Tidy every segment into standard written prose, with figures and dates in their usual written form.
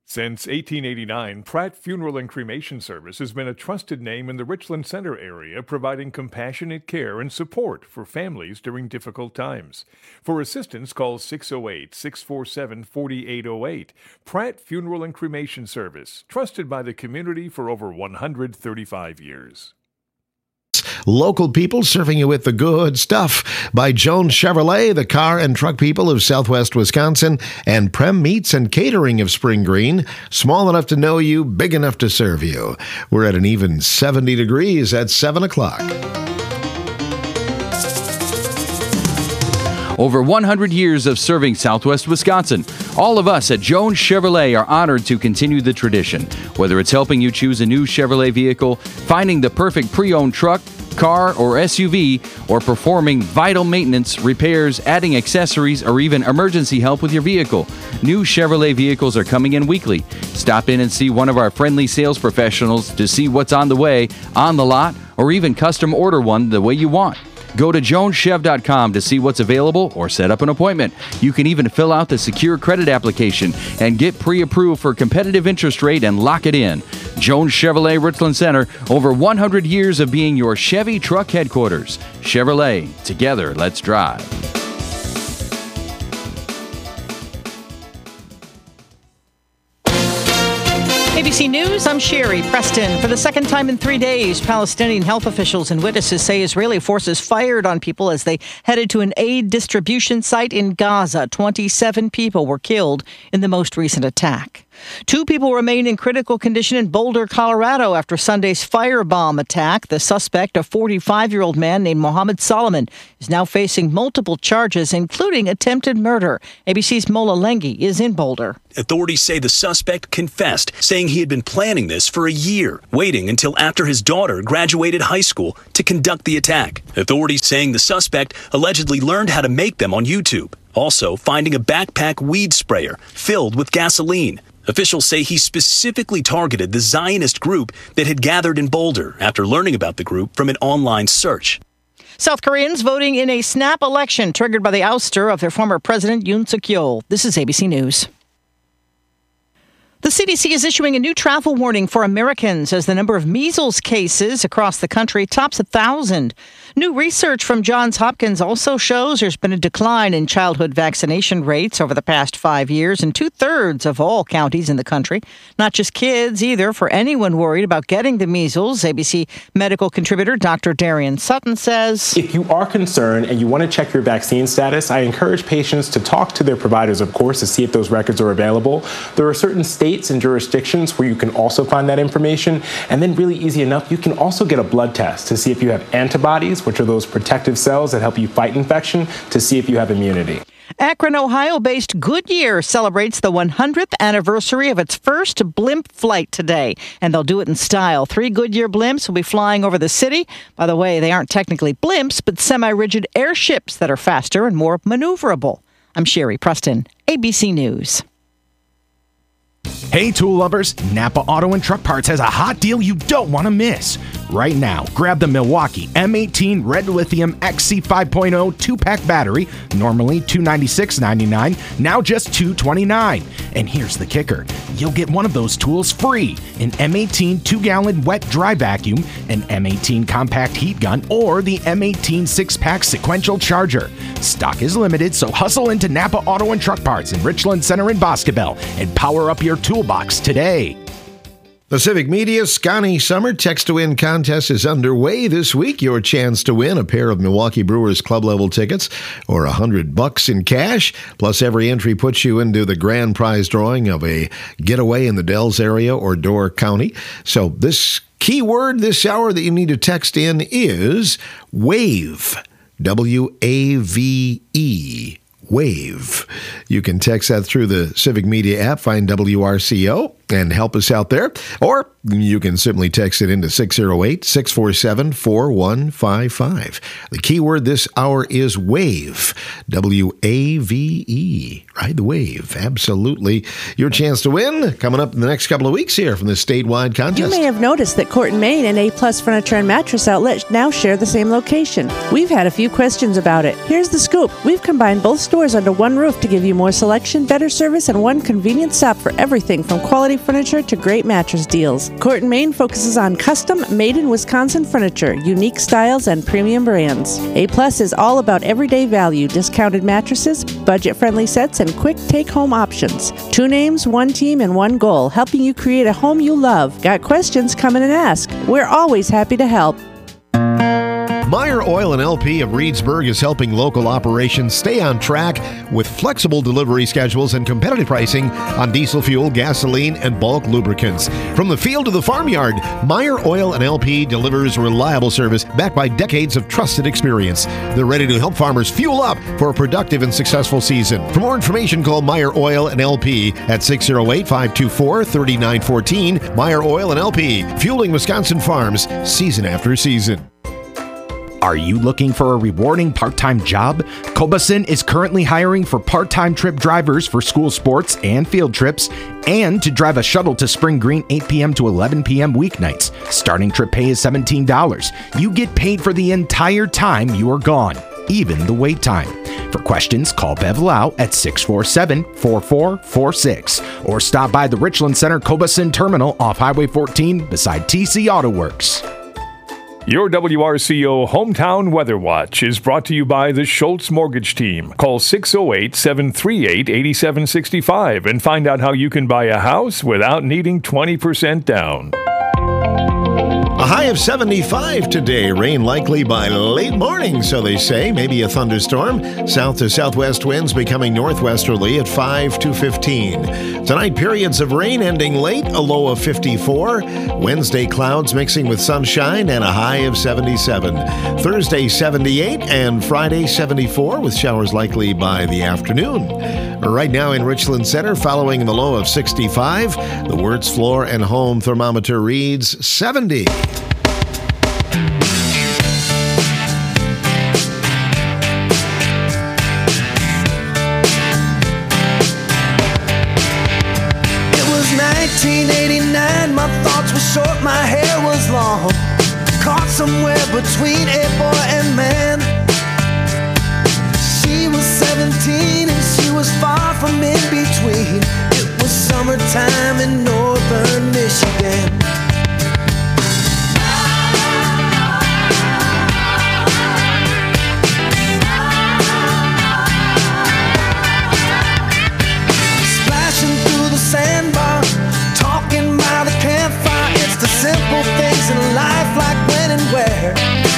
Since 1889, Pratt Funeral and Cremation Service has been a trusted name in the Richland Center area, providing compassionate care and support for families during difficult times. For assistance, call 608-647-4808. Pratt Funeral and Cremation Service, trusted by the community for over 135 years. Local people serving you with the good stuff by Jones Chevrolet, the car and truck people of Southwest Wisconsin, and Prem Meats and Catering of Spring Green. Small enough to know you, big enough to serve you. We're at an even 70 degrees at 7 o'clock. Over 100 years of serving Southwest Wisconsin. All of us at Jones Chevrolet are honored to continue the tradition. Whether it's helping you choose a new Chevrolet vehicle, finding the perfect pre-owned truck, car, or SUV, or performing vital maintenance, repairs, adding accessories, or even emergency help with your vehicle. New Chevrolet vehicles are coming in weekly. Stop in and see one of our friendly sales professionals to see what's on the way, on the lot, or even custom order one the way you want. Go to joneschev.com to see what's available or set up an appointment. You can even fill out the secure credit application and get pre-approved for competitive interest rate and lock it in. Jones Chevrolet Richland Center, over 100 years of being your Chevy truck headquarters. Chevrolet, together, let's drive. ABC News, I'm Sherry Preston. For the second time in 3 days, Palestinian health officials and witnesses say Israeli forces fired on people as they headed to an aid distribution site in Gaza. 27 people were killed in the most recent attack. 2 people remain in critical condition in Boulder, Colorado after Sunday's firebomb attack. The suspect, a 45-year-old man named Mohammed Solomon, is now facing multiple charges, including attempted murder. ABC's Mola Lengi is in Boulder. Authorities say the suspect confessed, saying he had been planning this for a year, waiting until after his daughter graduated high school to conduct the attack. Authorities saying the suspect allegedly learned how to make them on YouTube. Also, finding a backpack weed sprayer filled with gasoline. Officials say he specifically targeted the Zionist group that had gathered in Boulder after learning about the group from an online search. South Koreans voting in a snap election triggered by the ouster of their former president, Yoon Suk-yeol. This is ABC News. The CDC is issuing a new travel warning for Americans as the number of measles cases across the country tops 1,000. New research from Johns Hopkins also shows there's been a decline in childhood vaccination rates over the past 5 years in 2/3 of all counties in the country. Not just kids either. For anyone worried about getting the measles, ABC medical contributor Dr. Darian Sutton says, if you are concerned and you want to check your vaccine status, I encourage patients to talk to their providers, of course, to see if those records are available. There are certain states and jurisdictions where you can also find that information. And then really easy enough, you can also get a blood test to see if you have antibodies, which are those protective cells that help you fight infection, to see if you have immunity. Akron, Ohio-based Goodyear celebrates the 100th anniversary of its first blimp flight today, and they'll do it in style. 3 Goodyear blimps will be flying over the city. By the way, they aren't technically blimps, but semi-rigid airships that are faster and more maneuverable. I'm Sherry Preston, ABC News. Hey, tool lovers, Napa Auto and Truck Parts has a hot deal you don't want to miss. Right now, grab the Milwaukee M18 Red Lithium XC 5.0 2-pack battery, normally $296.99, now just $229. And here's the kicker. You'll get one of those tools free, an M18 2-gallon wet dry vacuum, an M18 compact heat gun, or the M18 6-pack sequential charger. Stock is limited, so hustle into Napa Auto and Truck Parts in Richland Center in Boscobel and power up your toolbox today. Pacific Media Scotty Summer Text to Win contest is underway this week. Your chance to win a pair of Milwaukee Brewers club level tickets or $100 in cash. Plus, every entry puts you into the grand prize drawing of a getaway in the Dells area or Door County. So this keyword this hour that you need to text in is WAVE. WAVE. WAVE. You can text that through the Civic Media app. Find WRCO. and help us out there. Or you can simply text it into 608-647-4155. The keyword this hour is WAVE. W-A-V-E. Ride the wave. Absolutely. Your chance to win coming up in the next couple of weeks here from the statewide contest. You may have noticed that Corton, Maine and A-Plus Furniture and Mattress Outlet now share the same location. We've had a few questions about it. Here's the scoop. We've combined both stores under one roof to give you more selection, better service, and one convenient stop for everything from quality furniture to great mattress deals. Corton, Maine focuses on custom, made-in-Wisconsin furniture, unique styles, and premium brands. A-Plus is all about everyday value, discounted mattresses, budget-friendly sets, and quick take-home options. 2 names, 1 team, and 1 goal, helping you create a home you love. Got questions? Come in and ask. We're always happy to help. Meyer Oil and LP of Reedsburg is helping local operations stay on track with flexible delivery schedules and competitive pricing on diesel fuel, gasoline, and bulk lubricants. From the field to the farmyard, Meyer Oil and LP delivers reliable service backed by decades of trusted experience. They're ready to help farmers fuel up for a productive and successful season. For more information, call Meyer Oil and LP at 608-524-3914. Meyer Oil and LP, fueling Wisconsin farms season after season. Are you looking for a rewarding part-time job? Cobason is currently hiring for part-time trip drivers for school sports and field trips, and to drive a shuttle to Spring Green 8 p.m. to 11 p.m. weeknights. Starting trip pay is $17. You get paid for the entire time you are gone, even the wait time. For questions, call Bev Lau at 647-4446 or stop by the Richland Center Cobason Terminal off Highway 14 beside TC Auto Works. Your WRCO Hometown Weather Watch is brought to you by the Schultz Mortgage Team. Call 608-738-8765 and find out how you can buy a house without needing 20% down. A high of 75 today. Rain likely by late morning, so they say. Maybe a thunderstorm. South to southwest winds becoming northwesterly at 5 to 15. Tonight, periods of rain ending late, a low of 54. Wednesday, clouds mixing with sunshine and a high of 77. Thursday, 78, and Friday, 74, with showers likely by the afternoon. Right now in Richland Center, following the low of 65, the Wirtz Floor and Home thermometer reads 70. It was 1989, my thoughts were short, my hair was long, caught somewhere between a boy and man. She was 17 and she was far from in between. It was summertime in northern Michigan. Splashing through the sandbar, talking by the campfire. It's the simple things in life, like when and where.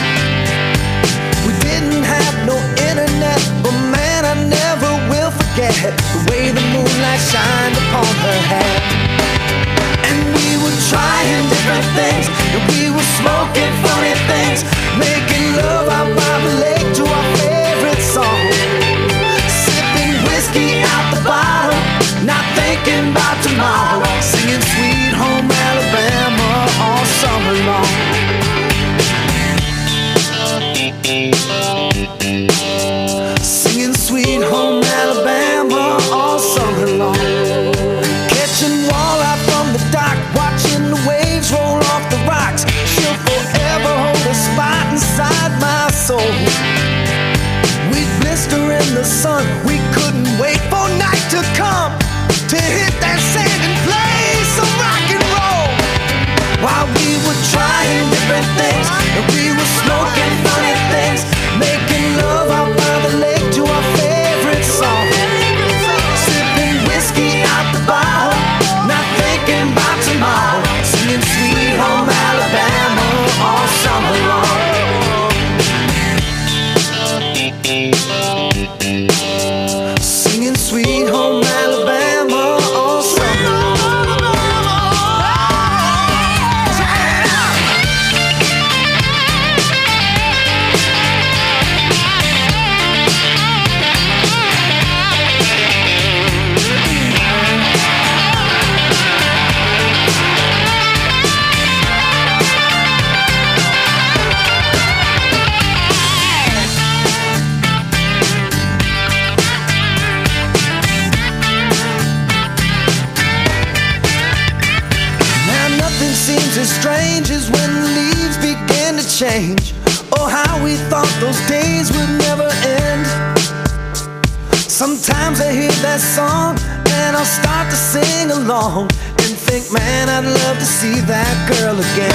We didn't have no internet, but man, I never will forget the way the moonlight shined upon her hair. And we were trying different things, and we were smoking funny things, making love out by the lake to our favorite song, sipping whiskey out the bottle, not thinking about tomorrow, singing Sweet Home Alabama all summer long. Singing Sweet Home Alabama all summer long. Catching walleye from the dock, watching the waves roll off the rocks. She'll forever hold a spot inside my soul. We'd blister in the sun, we couldn't wait for night to come to hit that sand and play some rock and roll. While we were trying as strange as when the leaves begin to change. Oh, how we thought those days would never end. Sometimes I hear that song and I'll start to sing along and think, man, I'd love to see that girl again.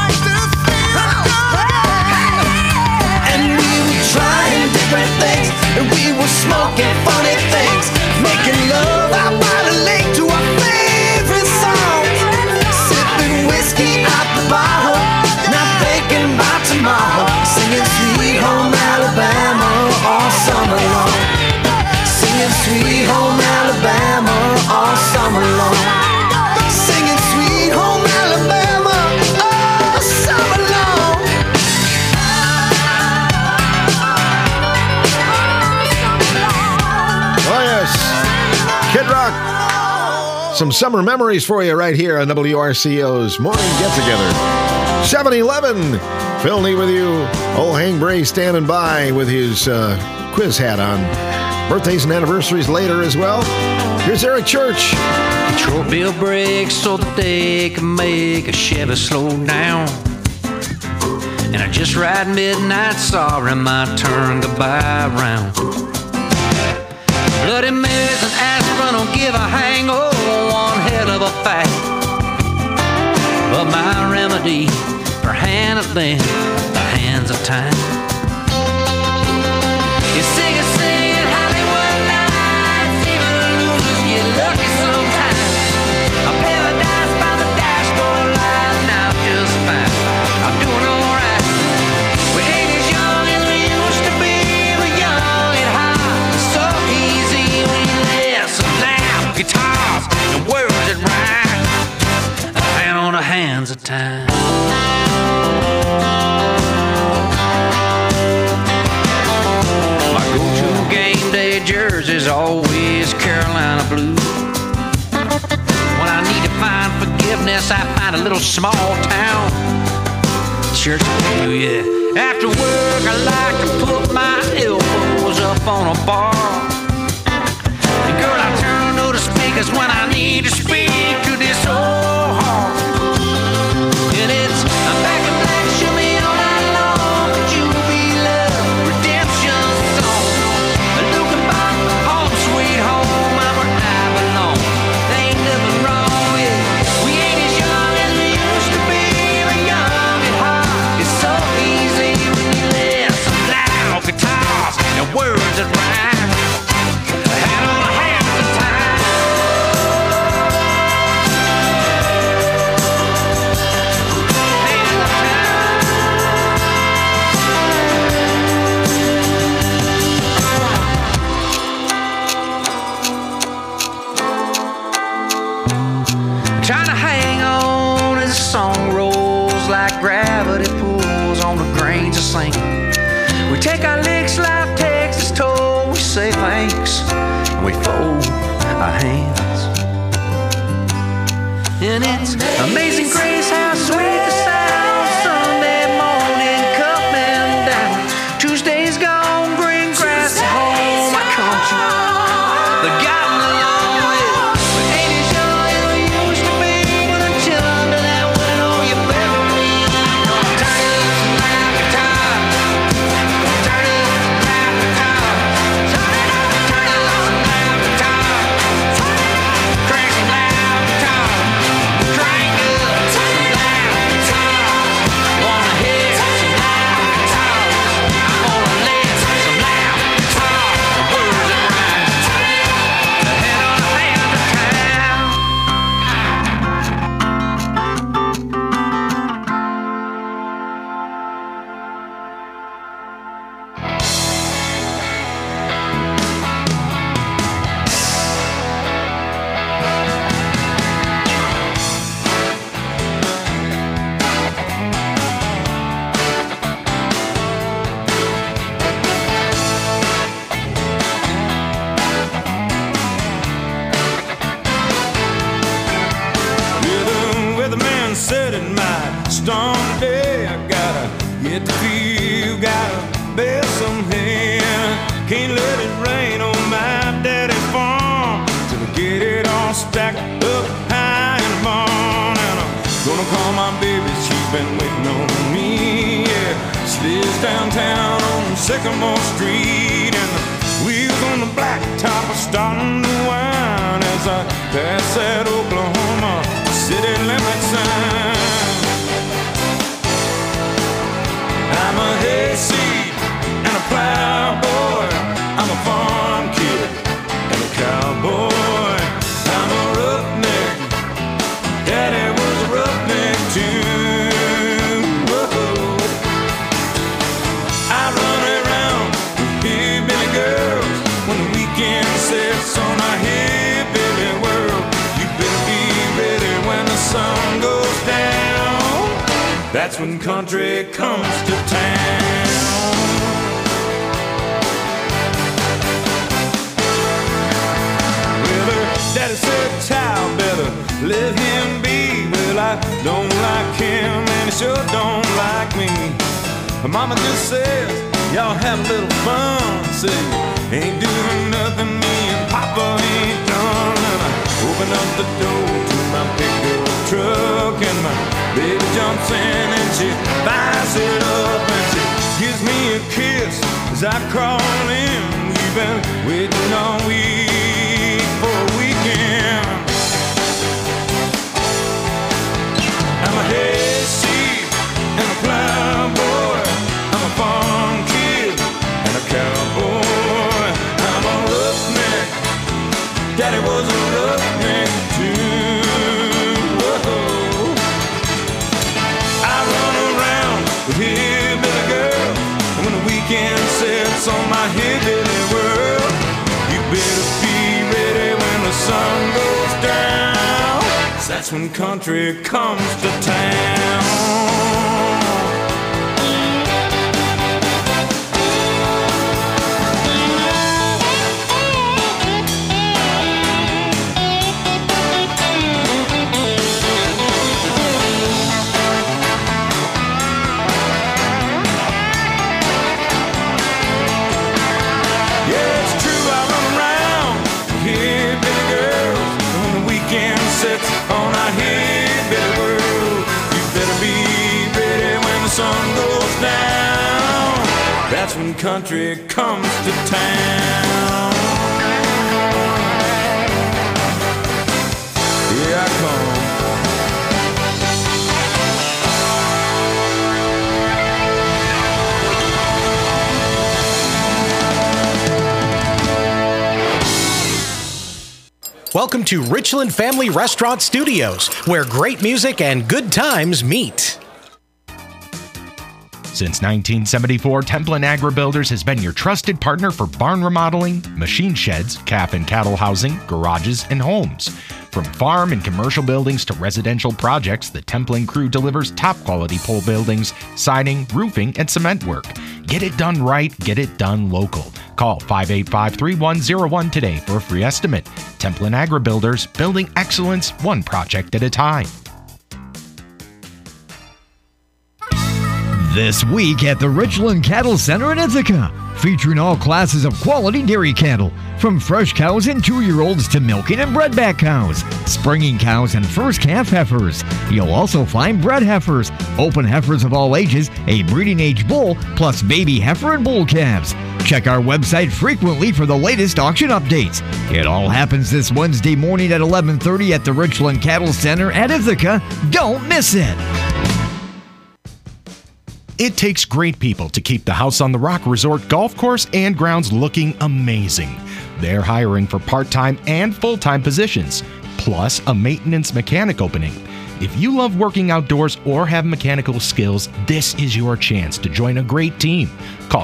And we were trying different things, and we were smoking funny things, making love out by the lake to our favorite song, sipping whiskey out the bottle, not thinking about tomorrow, singing Sweet Home Alabama all summer long, singing Sweet Home Alabama all summer long, singing Sweet Home Alabama all summer long. Oh, yes. Kid Rock. Some summer memories for you right here on WRCO's Morning Get Together. 7-Eleven. Phil Lee with you. Old Hank Bray standing by with his quiz hat on. Birthdays and anniversaries later as well. Here's Eric Church. Control bill brakes so that they can make a Chevy slow down. And I just ride midnight, sorry my turn to buy around. Bloody Marys and aspirin don't give a hang, oh, one hell of a fact. But my remedy for handling the hands of time is singing, singing Hollywood nights. Even losers get lucky sometimes. A paradise by the dashboard light, now just fine. I'm doing alright. We ain't as young as we used to be. We're young and hot, so easy when you listen loud guitars and words that rhyme. A hand on the hands of time. My go-to game day jersey's always Carolina blue. When I need to find forgiveness, I find a little small town church blue, yeah. After work, I like to put my elbows up on a bar. And girl, I turn to the speakers when I need to speak to this old heart. And it's a back and black shimmy all night long. Could you be love, redemption song? Looking back home, sweet home, I'm where I belong. There ain't nothing wrong, yeah. We ain't as young as we used to be. We're young and hot. It's so easy when you listen loud guitars and words that rhyme. Hand on the hands of time. Trying to hang on as the song rolls like gravity pulls on the grains of sand. We take our licks, life takes its toll. We say thanks and we fold our hands. And it's amazing grace how sweet the sound. Sunday morning coming down. Tuesday's gone, green grass at home. My country, the gotten along with. We ain't as young as we used to be. But until under that window, you better be. Turn it up some loud guitar. Turn it up some loud guitar. Turn it up some loud guitar. Crank some loud guitar. Crank up some loud guitar. Wanna hear some loud guitar. I wanna live some loud guitar. Words that rhyme. The head on the hand of time. Where the man said it might storm today. I gotta get the view, gotta bear some hand. Can't let it rain on my daddy's farm till I get it all stacked up high in the barn. And I'm Gonna call my baby, she's been waiting on me. Yeah, she lives downtown on Sycamore Street, and the wheels on the blacktop are starting to whine as I pass that Oklahoma city limit sign. I'm a hayseed and a plowboy. I'm a farm kid and a cowboy. I'm a roughneck. Daddy was a roughneck too. Whoa. I run around with hillbilly girls when the weekend sets on our hillbilly world. You better be ready when the sun goes down. That's when country comes to town. Well, her daddy said, child, better let him be. Well, I don't like him and he sure don't like me. Her mama just says, y'all have a little fun. Say, ain't doing nothing me and Papa ain't done. And I open up the door to my pickup truck, and my baby jumps in and she fires it up, and she gives me a kiss as I crawl in. We've been waiting all week for a weekend. I'm a hayseed and a plowboy. I'm a farm kid and a cowboy. I'm a roughneck. Daddy was a roughneck too. Whoa. I run around with hillbilly girls, and when the weekend sets on my hillbilly world, you better be ready when the sun goes down. 'Cause that's when country comes to town. On our hillbilly world, you better be ready when the sun goes down. That's when country comes to town. Here I come. Welcome to Richland Family Restaurant Studios, where great music and good times meet. Since 1974, Templin Agri Builders has been your trusted partner for barn remodeling, machine sheds, calf and cattle housing, garages, and homes. From farm and commercial buildings to residential projects, the Templin crew delivers top-quality pole buildings, siding, roofing, and cement work. Get it done right, get it done local. Call 585-3101 today for a free estimate. Templin Agri Builders, building excellence one project at a time. This week at the Richland Cattle Center in Ithaca, featuring all classes of quality dairy cattle, from fresh cows and 2-year-olds to milking and bredback cows, springing cows and first calf heifers. You'll also find bred heifers, open heifers of all ages, a breeding age bull, plus baby heifer and bull calves. Check our website frequently for the latest auction updates. It all happens this Wednesday morning at 11:30 at the Richland Cattle Center at Ithaca. Don't miss it. It takes great people to keep the House on the Rock Resort golf course and grounds looking amazing. They're hiring for part-time and full-time positions, plus a maintenance mechanic opening. If you love working outdoors or have mechanical skills, this is your chance to join a great team. Call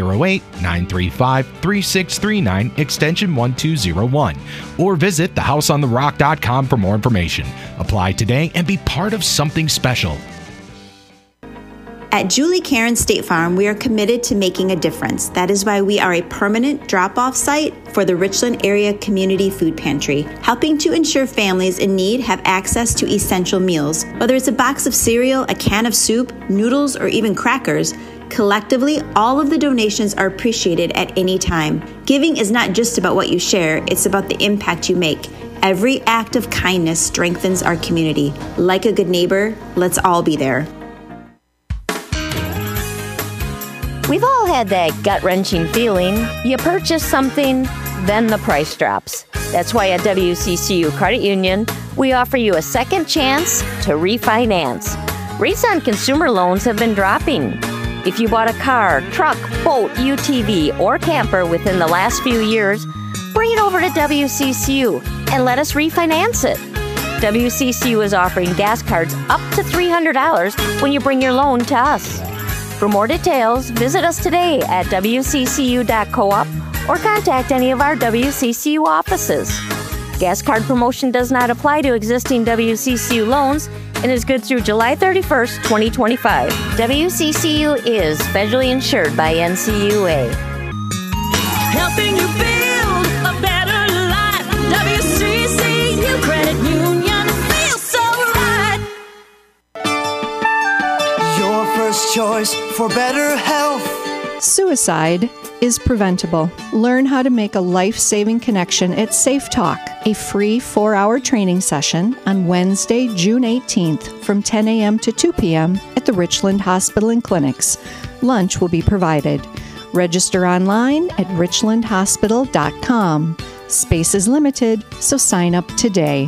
608-935-3639, extension 1201, or visit thehouseontherock.com for more information. Apply today and be part of something special. At Julie Karen State Farm, we are committed to making a difference. That is why we are a permanent drop-off site for the Richland Area Community Food Pantry, helping to ensure families in need have access to essential meals. Whether it's a box of cereal, a can of soup, noodles, or even crackers, collectively, all of the donations are appreciated at any time. Giving is not just about what you share, it's about the impact you make. Every act of kindness strengthens our community. Like a good neighbor, let's all be there. We've all had that gut-wrenching feeling. You purchase something, then the price drops. That's why at WCCU Credit Union, we offer you a second chance to refinance. Rates on consumer loans have been dropping. If you bought a car, truck, boat, UTV, or camper within the last few years, bring it over to WCCU and let us refinance it. WCCU is offering gas cards up to $300 when you bring your loan to us. For more details, visit us today at wccu.coop or contact any of our WCCU offices. Gas card promotion does not apply to existing WCCU loans and is good through July 31st, 2025. WCCU is federally insured by NCUA. Helping you build a better life. WCCU Credit Union feels so right. Your first choice for better health. Suicide is preventable. Learn how to make a life-saving connection at Safe Talk, a free 4-hour training session on Wednesday, June 18th from 10 a.m. to 2 p.m. at the Richland Hospital and Clinics. Lunch will be provided. Register online at richlandhospital.com. Space is limited, so sign up today.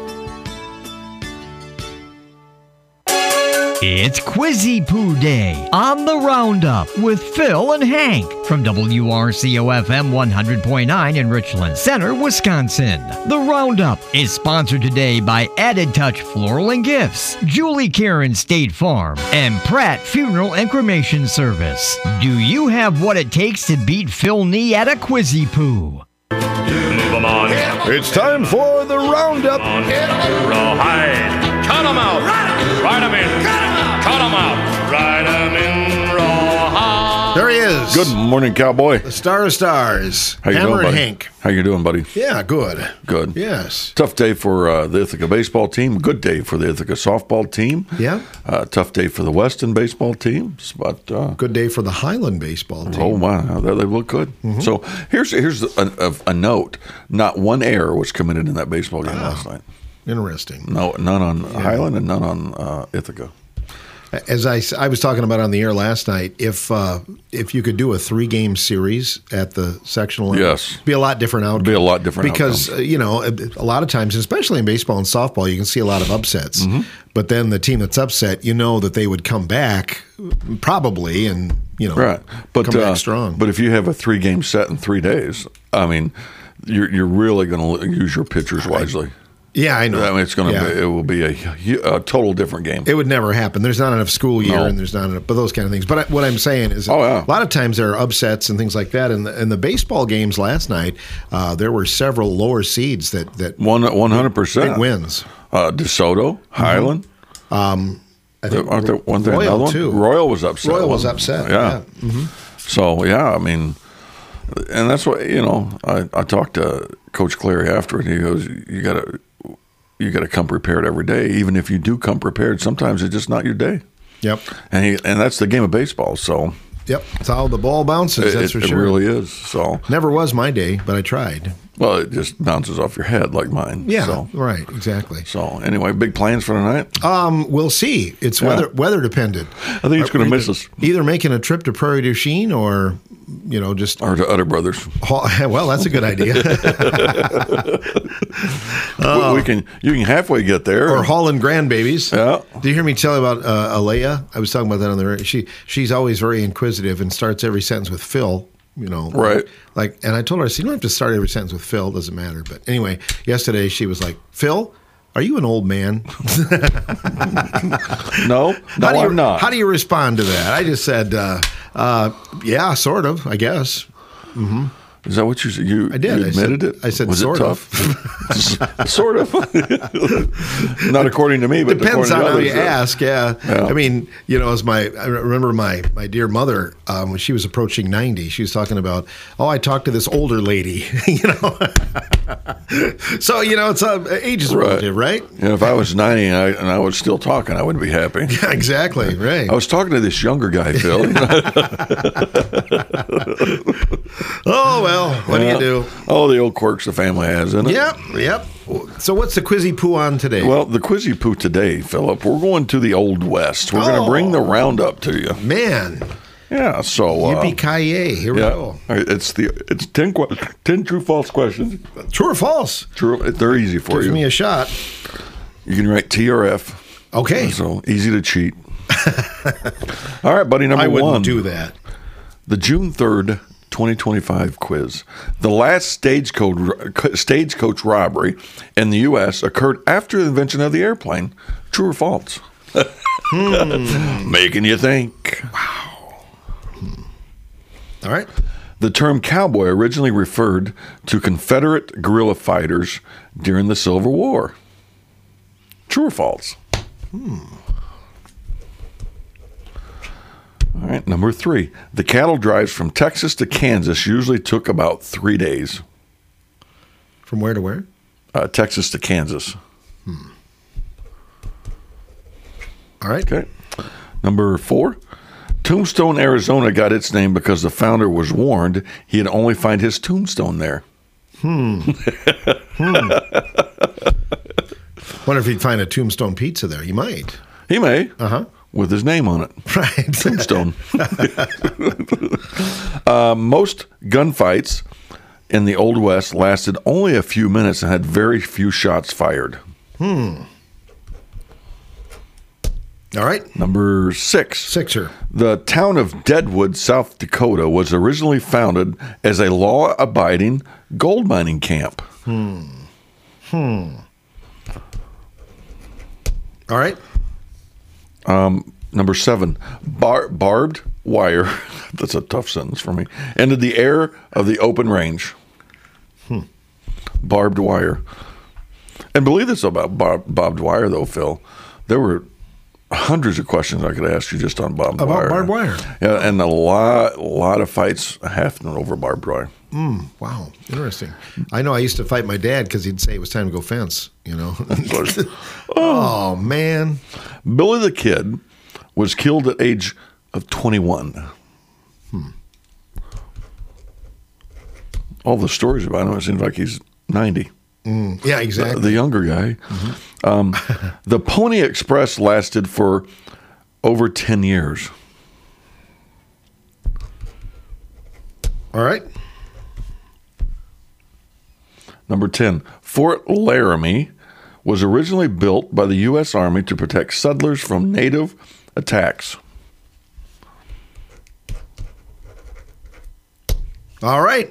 It's Quizzy Poo Day on the Roundup with Phil and Hank from WRCO-FM 100.9 in Richland Center, Wisconsin. The Roundup is sponsored today by Added Touch Floral and Gifts, Julie Karen State Farm, and Pratt Funeral and Cremation Service. Do you have what it takes to beat Phil Nee at a Quizzy Poo? Move 'em on. It's time for the Roundup. Rawhide. Cut 'em out. Ride 'em in. Cut 'em out. Ride 'em in rawhide. There he is. Good morning, cowboy. The star of stars. How you Hammer doing, and buddy? Hank. How you doing, buddy? Yeah, good. Good. Yes. Tough day for the Ithaca baseball team. Good day for the Ithaca softball team. Yeah. Tough day for the Weston baseball teams, but good day for the Highland baseball team. Oh wow, they look good. Mm-hmm. So here's a note. Not one error was committed in that baseball game last night. Interesting. No, none on Highland and none on Ithaca. As I was talking about on the air last night, if you could do a 3-game series at the sectional level, yes, it'd be a lot different outcome. Be a lot different because outcome. A lot of times, especially in baseball and softball, you can see a lot of upsets. Mm-hmm. But then the team that's upset, that they would come back probably, and right, but come back strong. But if you have a 3-game set in 3 days, I mean, you're really going to use your pitchers wisely. Yeah, I know. I mean, it will be a total different game. It would never happen. There's not enough school year, and there's not enough, but those kind of things. But what I'm saying is, a lot of times there are upsets and things like that. In the baseball games last night, there were several lower seeds that 100% big wins. DeSoto, Highland. I think Royal too. Royal was upset. Royal was upset. Yeah. Mm-hmm. So I mean, and that's what I talked to Coach Clary after it. He goes, you got to come prepared every day. Even if you do come prepared, sometimes it's just not your day. Yep. And that's the game of baseball. So. Yep. It's how the ball bounces. That's for sure. It really is. So. Never was my day, but I tried. Well, it just bounces off your head like mine. Yeah. So. Right. Exactly. So anyway, big plans for tonight? We'll see. It's weather dependent. I think it's going to miss us. Either making a trip to Prairie du Chien or. Just or to Utter Brothers. Well, that's a good idea. You can halfway get there. Or Holland grandbabies. Yeah. Did you hear me tell you about Alea? I was talking about that on the radio. She's always very inquisitive and starts every sentence with Phil. Right. And I told her, I said, you don't have to start every sentence with Phil. Doesn't matter. But anyway, yesterday she was like, Phil, are you an old man? No, I'm not. How do you respond to that? I just said, yeah, sort of, I guess. Mm-hmm. Is that what you said? I did. You admitted it? I said, was sort it of. Sort of. Not according to me, but depends on how you ask. Yeah. I mean, as I remember my dear mother, when she was approaching 90, she was talking about, I talked to this older lady, So, it's age is relative, right? Yeah, if I was 90 and I was still talking, I wouldn't be happy. Yeah, exactly, right. I was talking to this younger guy, Phil. Oh, well, what do you do? Oh, the old quirks the family has, isn't it? Yep. So what's the Quizzy Poo on today? Well, the Quizzy Poo today, Philip, we're going to the Old West. We're going to bring the roundup to you. Man. Yeah, so... Yippee-ki-yay. Here we go. All right, it's 10 true, false questions. True or false? True. They're easy for you. Gives me a shot. You can write TRF. Okay. So, easy to cheat. All right, buddy, number one. I wouldn't do that. The June 3rd, 2025 quiz. The last stagecoach robbery in the U.S. occurred after the invention of the airplane. True or false? Making you think. Wow. All right. The term cowboy originally referred to Confederate guerrilla fighters during the Civil War. True or false? All right, number 3. The cattle drives from Texas to Kansas usually took about 3 days. From where to where? Texas to Kansas. All right. Okay. Number 4. Tombstone, Arizona got its name because the founder was warned he'd only find his tombstone there. Wonder if he'd find a Tombstone pizza there. He might. He may. With his name on it. Right. Tombstone. Most gunfights in the Old West lasted only a few minutes and had very few shots fired. All right. Number 6. Sixer. The town of Deadwood, South Dakota, was originally founded as a law-abiding gold mining camp. All right. Number 7. Barbed wire. That's a tough sentence for me. Ended the era of the open range. Barbed wire. And believe this about barbed wire, though, Phil. There were hundreds of questions I could ask you just on barbed wire. About barbed wire. Yeah, and a lot of fights happened over barbed wire. Wow, interesting. I know I used to fight my dad because he'd say it was time to go fence, Oh, man. Billy the Kid was killed at age of 21. All the stories about him, it seems like he's 90. Yeah, exactly. The younger guy. The Pony Express lasted for over 10 years. All right. Number 10. Fort Laramie was originally built by the U.S. Army to protect settlers from native attacks. All right.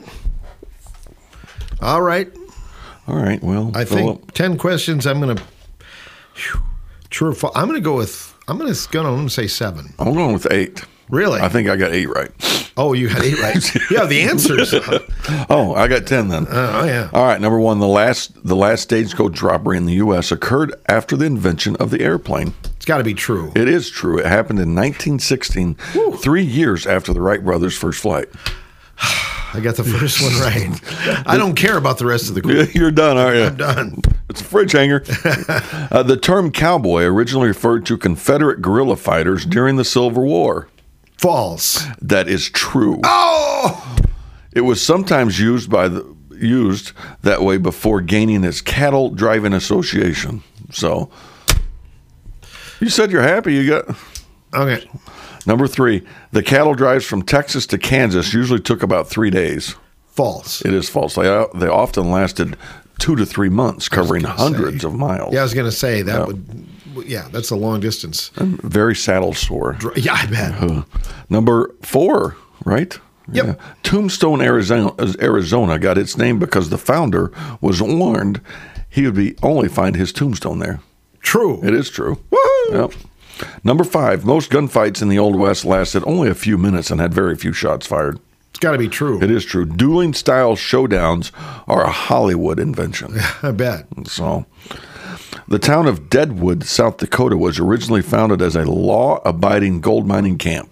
Well, I think 10 questions. I'm going to true or false. I'm going to say 7. I'm going with 8. Really? I think I got 8 right. Oh, you got 8 right. You have the answers. Oh, I got 10 then. Oh, yeah. All right, number 1, the last stagecoach robbery in the U.S. occurred after the invention of the airplane. It's got to be true. It is true. It happened in 1916, 3 years after the Wright brothers' first flight. I got the first one right. I don't care about the rest of the group. You're done, aren't you? I'm done. It's a fridge hanger. The term cowboy originally referred to Confederate guerrilla fighters during the Civil War. False. That is true. Oh! It was sometimes used that way before gaining its cattle driving association. So, you said you're happy. You got okay. Number 3, the cattle drives from Texas to Kansas usually took about 3 days. False. It is false. They often lasted 2 to 3 months, covering hundreds of miles. Yeah, I was going to say that would. Yeah, that's a long distance. And very saddle sore. Yeah, I bet. Number 4, right? Yep. Yeah. Tombstone, Arizona got its name because the founder was warned he would only find his tombstone there. True. It is true. Woohoo! Yep. Number 5, most gunfights in the Old West lasted only a few minutes and had very few shots fired. It's got to be true. It is true. Dueling-style showdowns are a Hollywood invention. I bet. So, the town of Deadwood, South Dakota, was originally founded as a law-abiding gold mining camp.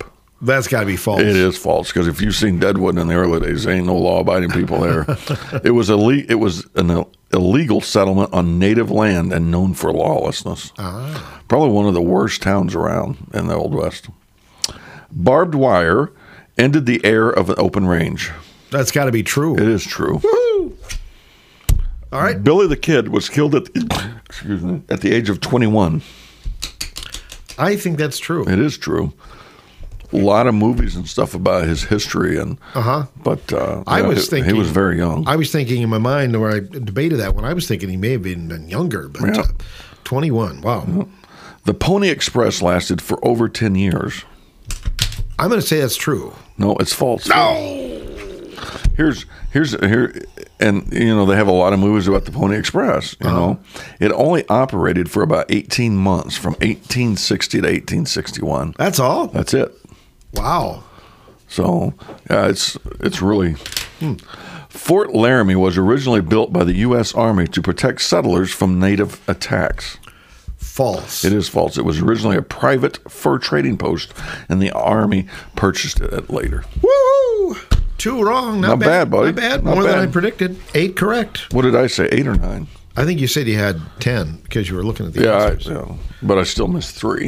That's got to be false. It is false, because if you've seen Deadwood in the early days, there ain't no law-abiding people there. It was an illegal settlement on native land and known for lawlessness. Probably one of the worst towns around in the Old West. Barbed wire ended the air of an open range. That's got to be true. It is true. Woo-hoo! All right. Billy the Kid was killed at the age of 21. I think that's true. It is true. A lot of movies and stuff about his history, and but I was thinking he was very young. I was thinking in my mind, where I debated that one, I was thinking he may have been younger, but 21. Wow. Yeah. The Pony Express lasted for over 10 years. I'm going to say that's true. No, it's false. No. Here's and they have a lot of movies about the Pony Express. You know, it only operated for about 18 months, from 1860 to 1861. That's all. That's it. Wow. So yeah, it's really. Fort Laramie was originally built by the U.S. Army to protect settlers from native attacks. False. It is false. It was originally a private fur trading post, and the Army purchased it later. Woo! 2 wrong. Not bad, buddy. Not bad. Not More bad. than I predicted. 8 correct. What did I say? 8 or 9? I think you said you had 10 because you were looking at the answers. But I still missed 3.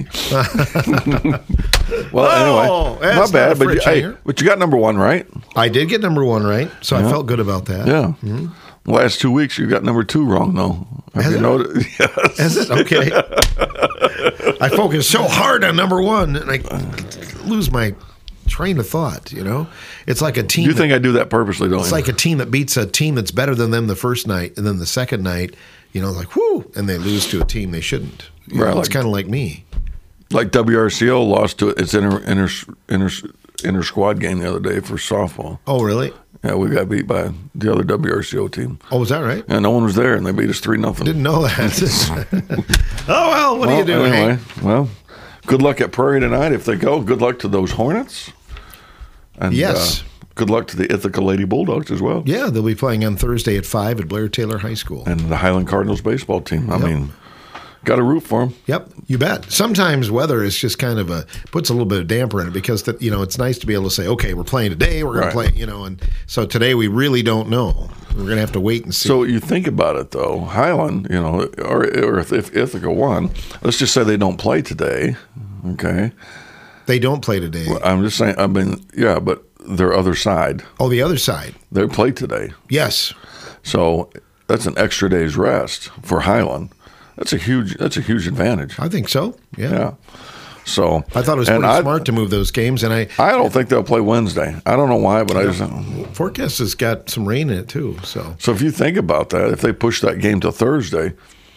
Well, anyway, not bad. But you got number 1 right. I did get number 1 right, so I felt good about that. Yeah. Mm-hmm. Last 2 weeks, you got number 2 wrong, though. Have you noticed? Yes. Is it? Okay. I focus so hard on number 1, and I lose my train of thought, It's like a team. You think I do that purposely, don't you? It's like a team that beats a team that's better than them the first night, and then the second night, like, whoo, and they lose to a team they shouldn't. It's kind of like me. Like WRCO lost to its inter squad game the other day for softball. Oh, really? Yeah, we got beat by the other WRCO team. Oh, was that right? Yeah, no one was there, and they beat us 3-0. Didn't know that. Oh, well, what do you do? Anyway, well, good luck at Prairie tonight if they go. Good luck to those Hornets. And, yes. Good luck to the Ithaca Lady Bulldogs as well. Yeah, they'll be playing on Thursday at 5 at Blair Taylor High School. And the Highland Cardinals baseball team. I mean, got to root for them. Yep, you bet. Sometimes weather is just kind of puts a little bit of damper in it, because it's nice to be able to say, okay, we're playing today, we're going to play, and so today we really don't know. We're going to have to wait and see. So you think about it, though, Highland, or if Ithaca won, let's just say they don't play today, okay? They don't play today. Well, I'm just saying, but their other side. Oh, the other side. They play today. Yes. So that's an extra day's rest for Highland. That's a huge advantage. I think so. Yeah. So I thought it was pretty smart to move those games, and I don't think they'll play Wednesday. I don't know why, but I just forecast has got some rain in it too. So if you think about that, if they push that game to Thursday,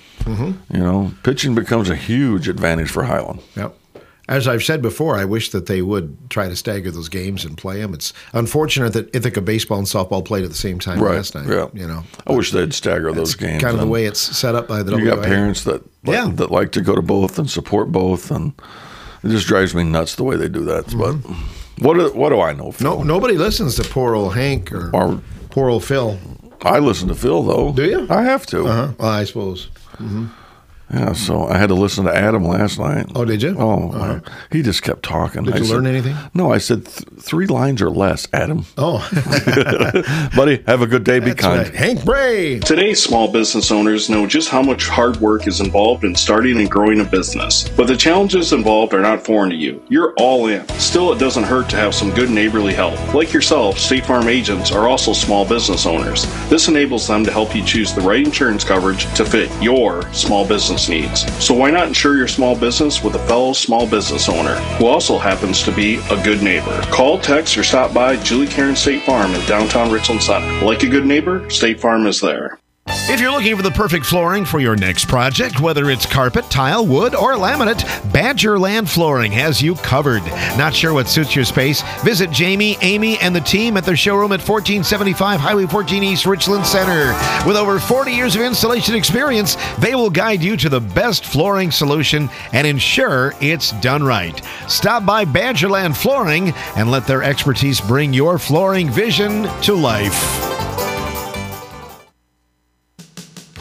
pitching becomes a huge advantage for Highland. Yep. As I've said before, I wish that they would try to stagger those games and play them. It's unfortunate that Ithaca baseball and softball played at the same time last night. Yeah. I wish they'd stagger those games. Kind of the way it's set up by the You got parents that like to go to both and support both, and it just drives me nuts the way they do that. Mm-hmm. But what do I know, Phil? No, nobody listens to poor old Hank or poor old Phil. I listen to Phil, though. Do you? I have to. Well, I suppose. Mm-hmm. Yeah, so I had to listen to Adam last night. Oh, did you? Oh, he just kept talking. Did you learn anything? No, I said 3 lines or less, Adam. Oh. Buddy, have a good day. Be kind. Right. Hank Bray. Today's small business owners know just how much hard work is involved in starting and growing a business. But the challenges involved are not foreign to you. You're all in. Still, it doesn't hurt to have some good neighborly help. Like yourself, State Farm agents are also small business owners. This enables them to help you choose the right insurance coverage to fit your small business needs. So why not insure your small business with a fellow small business owner who also happens to be a good neighbor? Call, text, or stop by Julie Karen State Farm in downtown Richland Center. Like a good neighbor, State Farm is there. If you're looking for the perfect flooring for your next project, whether it's carpet, tile, wood, or laminate, Badgerland Flooring has you covered. Not sure what suits your space? Visit Jamie, Amy, and the team at their showroom at 1475 Highway 14 East, Richland Center. With over 40 years of installation experience, they will guide you to the best flooring solution and ensure it's done right. Stop by Badgerland Flooring and let their expertise bring your flooring vision to life.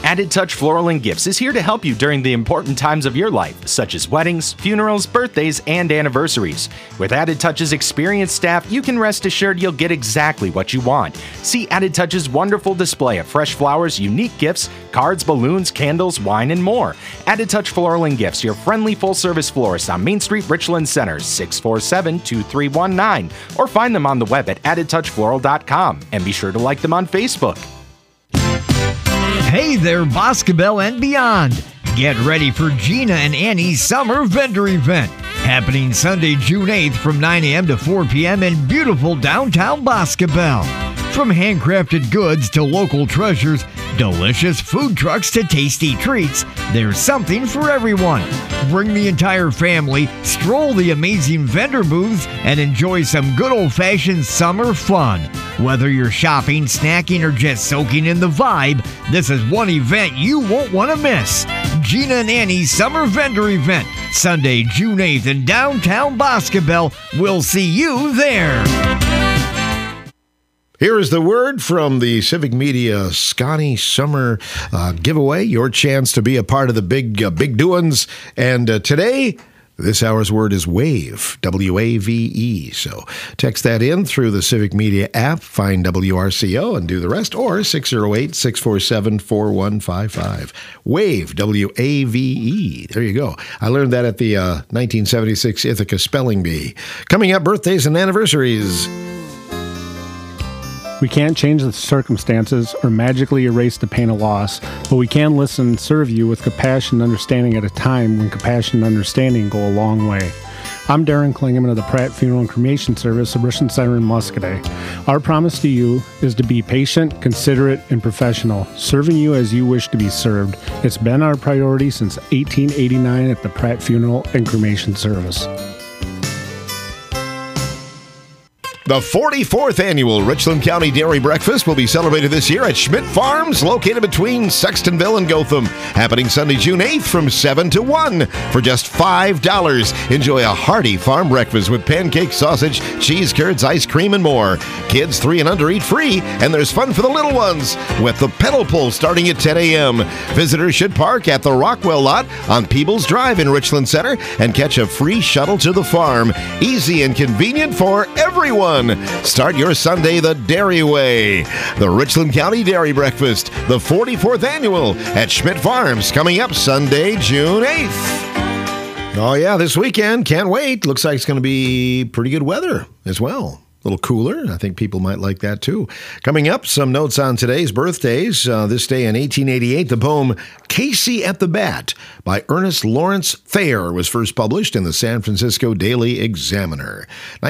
Added Touch Floral and Gifts is here to help you during the important times of your life, such as weddings, funerals, birthdays, and anniversaries. With Added Touch's experienced staff, you can rest assured you'll get exactly what you want. See Added Touch's wonderful display of fresh flowers, unique gifts, cards, balloons, candles, wine, and more. Added Touch Floral and Gifts, your friendly full-service florist on Main Street, Richland Center, 647-2319, or find them on the web at addedtouchfloral.com, and be sure to like them on Facebook. Hey there, Boscobel and beyond. Get ready for Gina and Annie's summer vendor event, happening Sunday, June 8th from 9 a.m. to 4 p.m. in beautiful downtown Boscobel. From handcrafted goods to local treasures, delicious food trucks to tasty treats, there's something for everyone. Bring the entire family, stroll the amazing vendor booths, and enjoy some good old-fashioned summer fun. Whether you're shopping, snacking, or just soaking in the vibe, this is one event you won't want to miss. Gina and Annie's Summer Vendor Event, Sunday, June 8th in downtown Boscobel. We'll see you there. Here is the word from the Civic Media Scotty Summer giveaway. Your chance to be a part of the big doings. And today, this hour's word is WAVE, W-A-V-E. So text that in through the Civic Media app, find WRCO and do the rest, or 608-647-4155. WAVE, W-A-V-E. There you go. I learned that at the 1976 Ithaca Spelling Bee. Coming up, birthdays and anniversaries. We can't change the circumstances or magically erase the pain of loss, but we can listen and serve you with compassion and understanding at a time when compassion and understanding go a long way. I'm Darren Klingeman of the Pratt Funeral and Cremation Service of Richland Center in Muscadet. Our promise to you is to be patient, considerate, and professional, serving you as you wish to be served. It's been our priority since 1889 at the Pratt Funeral and Cremation Service. The 44th annual Richland County Dairy Breakfast will be celebrated this year at Schmidt Farms, located between Sextonville and Gotham. Happening Sunday, June 8th from 7 to 1 for just $5. Enjoy a hearty farm breakfast with pancakes, sausage, cheese curds, ice cream, and more. Kids 3 and under eat free, and there's fun for the little ones with the pedal pull starting at 10 a.m. Visitors should park at the Rockwell lot on Peebles Drive in Richland Center and catch a free shuttle to the farm. Easy and convenient for everyone. Start your Sunday the dairy way. The Richland County Dairy Breakfast, the 44th annual at Schmidt Farms, coming up Sunday, June 8th. Oh, yeah, this weekend. Can't wait. Looks like it's going to be pretty good weather as well. A little cooler. I think people might like that, too. Coming up, some notes on today's birthdays. This day in 1888, the poem Casey at the Bat by Ernest Lawrence Thayer was first published in the San Francisco Daily Examiner.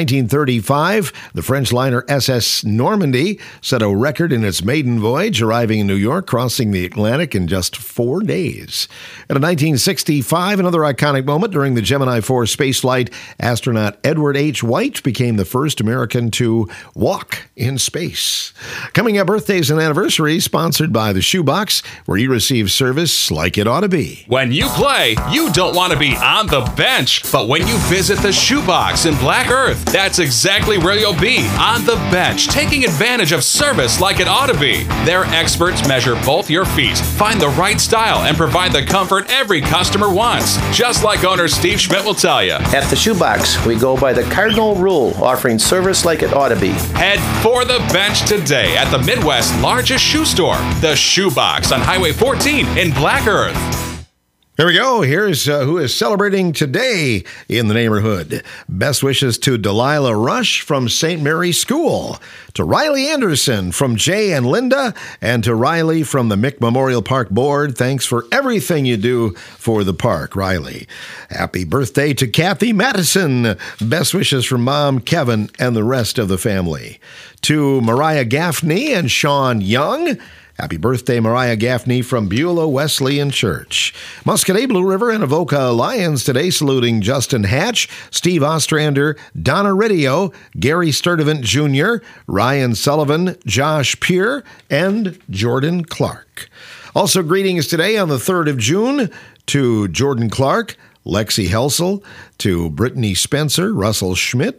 1935, the French liner SS Normandy set a record in its maiden voyage, arriving in New York, crossing the Atlantic in just 4 days. And in 1965, another iconic moment during the Gemini 4 spaceflight, astronaut Edward H. White became the first American to walk in space. Coming up, birthdays and anniversaries sponsored by the Shoebox, where you receive service like it ought to be. When you play, you don't want to be on the bench, but when you visit the Shoebox in Black Earth, that's exactly where you'll be, on the bench, taking advantage of service like it ought to be. Their experts measure both your feet, find the right style, and provide the comfort every customer wants, just like owner Steve Schmidt will tell you. At the Shoebox, we go by the cardinal rule, offering service like it ought to be. Head for the bench today at the Midwest's largest shoe store, the Shoebox on Highway 14 in Black Earth. Here we go. Here's who is celebrating today in the neighborhood. Best wishes to Delilah Rush from St. Mary's School, to Riley Anderson from Jay and Linda, and to Riley from the Mick Memorial Park Board. Thanks for everything you do for the park, Riley. Happy birthday to Kathy Madison. Best wishes from Mom, Kevin, and the rest of the family. To Mariah Gaffney and Sean Young. Happy birthday, Mariah Gaffney from Beulah Wesleyan Church. Muscadet, Blue River, and Avoca Lions today saluting Justin Hatch, Steve Ostrander, Donna Ridio, Gary Sturdivant Jr., Ryan Sullivan, Josh Peer, and Jordan Clark. Also greetings today on the 3rd of June to Jordan Clark, Lexi Helsel, to Brittany Spencer, Russell Schmidt,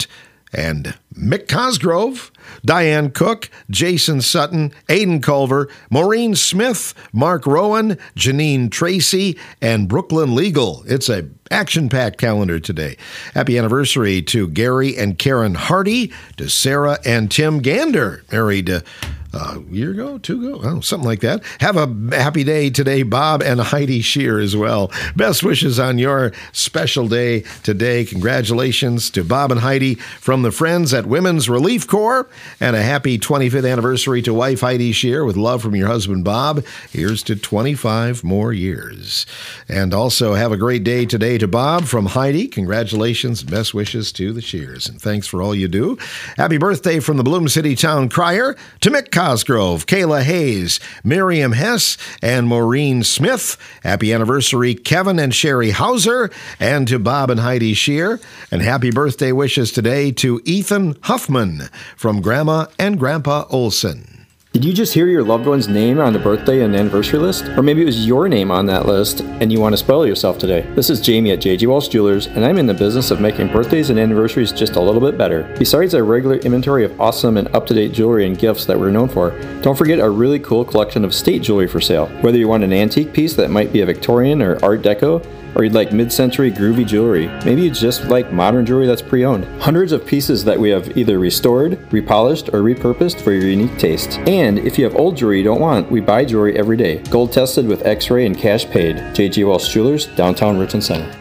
and Mick Cosgrove, Diane Cook, Jason Sutton, Aiden Culver, Maureen Smith, Mark Rowan, Janine Tracy, and Brooklyn Legal. It's a action-packed calendar today. Happy anniversary to Gary and Karen Hardy, to Sarah and Tim Gander, married a year ago, 2 ago, something like that. Have a happy day today, Bob and Heidi Shear as well. Best wishes on your special day today. Congratulations to Bob and Heidi from the Friends at Women's Relief Corps, and a happy 25th anniversary to wife Heidi Shear with love from your husband, Bob. Here's to 25 more years. And also have a great day today to Bob from Heidi. Congratulations and best wishes to the Shears, and thanks for all you do. Happy birthday from the Bloom City Town Crier to Mick Cosgrove, Kayla Hayes, Miriam Hess, and Maureen Smith. Happy anniversary, Kevin and Sherry Hauser, and to Bob and Heidi Shear. And happy birthday wishes today to Ethan Huffman from Grandma and Grandpa Olson. Did you just hear your loved one's name on the birthday and anniversary list? Or maybe it was your name on that list and you want to spoil yourself today. This is Jamie at J.G. Walsh Jewelers, and I'm in the business of making birthdays and anniversaries just a little bit better. Besides our regular inventory of awesome and up-to-date jewelry and gifts that we're known for, don't forget our really cool collection of state jewelry for sale. Whether you want an antique piece that might be a Victorian or Art Deco, or you'd like mid-century groovy jewelry. Maybe you just like modern jewelry that's pre-owned. Hundreds of pieces that we have either restored, repolished, or repurposed for your unique taste. And if you have old jewelry you don't want, we buy jewelry every day. Gold tested with x-ray and cash paid. J.G. Walsh Jewelers, downtown Richland Center.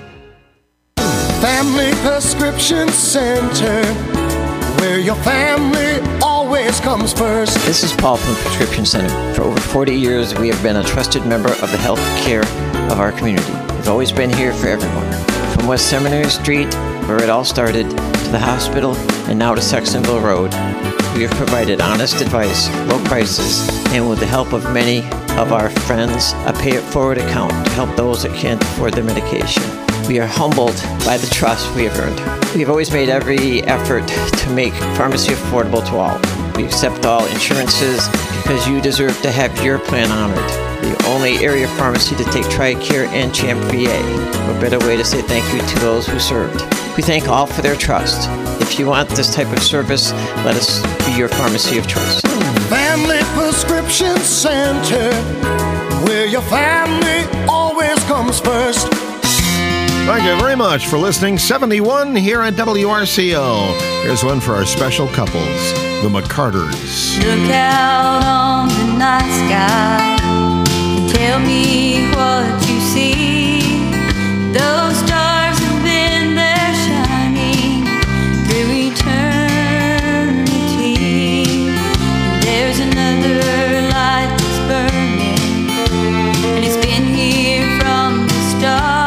Family Prescription Center, where your family always comes first. This is Paul from Prescription Center. For over 40 years, we have been a trusted member of the health care of our community. We've always been here for everyone. From West Seminary Street, where it all started, to the hospital, and now to Sextonville Road, we have provided honest advice, low prices, and with the help of many of our friends, a pay-it-forward account to help those that can't afford their medication. We are humbled by the trust we have earned. We have always made every effort to make pharmacy affordable to all. We accept all insurances because you deserve to have your plan honored. The only area pharmacy to take TRICARE and CHAMP VA. What better way to say thank you to those who served. We thank all for their trust. If you want this type of service, let us be your pharmacy of choice. Family Prescription Center, where your family always comes first. Thank you very much for listening. 71 here at WRCO. Here's one for our special couples, the McCarters. Look out on the night sky and tell me what you see. Those stars have been there shining through eternity. There's another light that's burning, and it's been here from the start.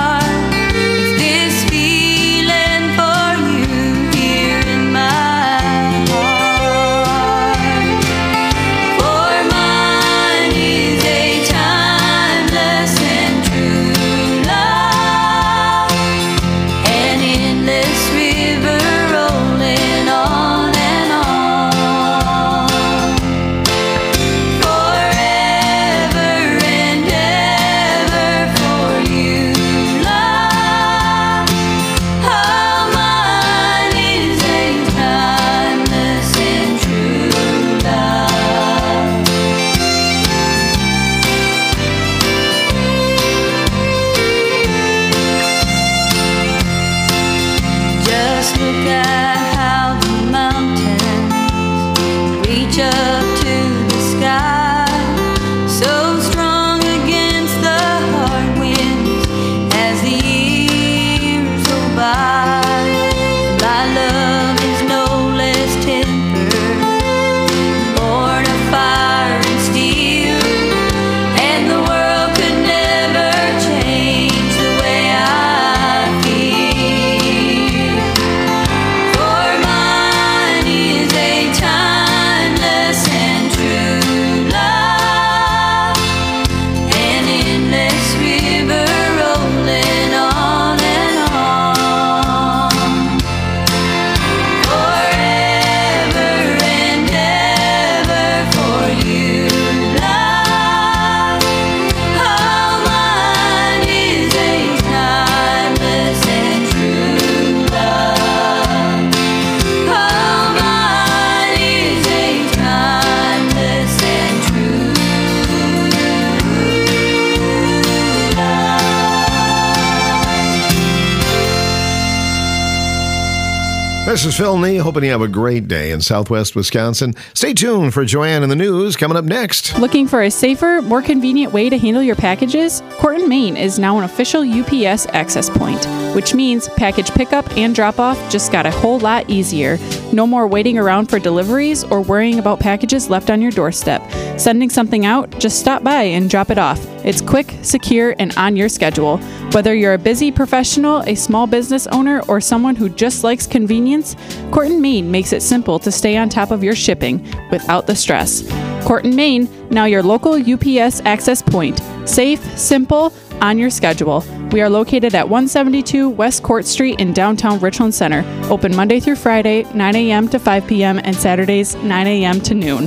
This is Phil Nee, hoping you have a great day in Southwest Wisconsin. Stay tuned for Joanne in the News coming up next. Looking for a safer, more convenient way to handle your packages? Corton, Maine is now an official UPS access point, which means package pickup and drop-off just got a whole lot easier. No more waiting around for deliveries or worrying about packages left on your doorstep. Sending something out? Just stop by and drop it off. It's quick, secure, and on your schedule. Whether you're a busy professional, a small business owner, or someone who just likes convenience, Corton, Maine makes it simple to stay on top of your shipping without the stress. Corton, Maine, now your local UPS access point. Safe, simple, on your schedule. We are located at 172 West Court Street in downtown Richland Center. Open Monday through Friday, 9 a.m. to 5 p.m. and Saturdays, 9 a.m. to noon.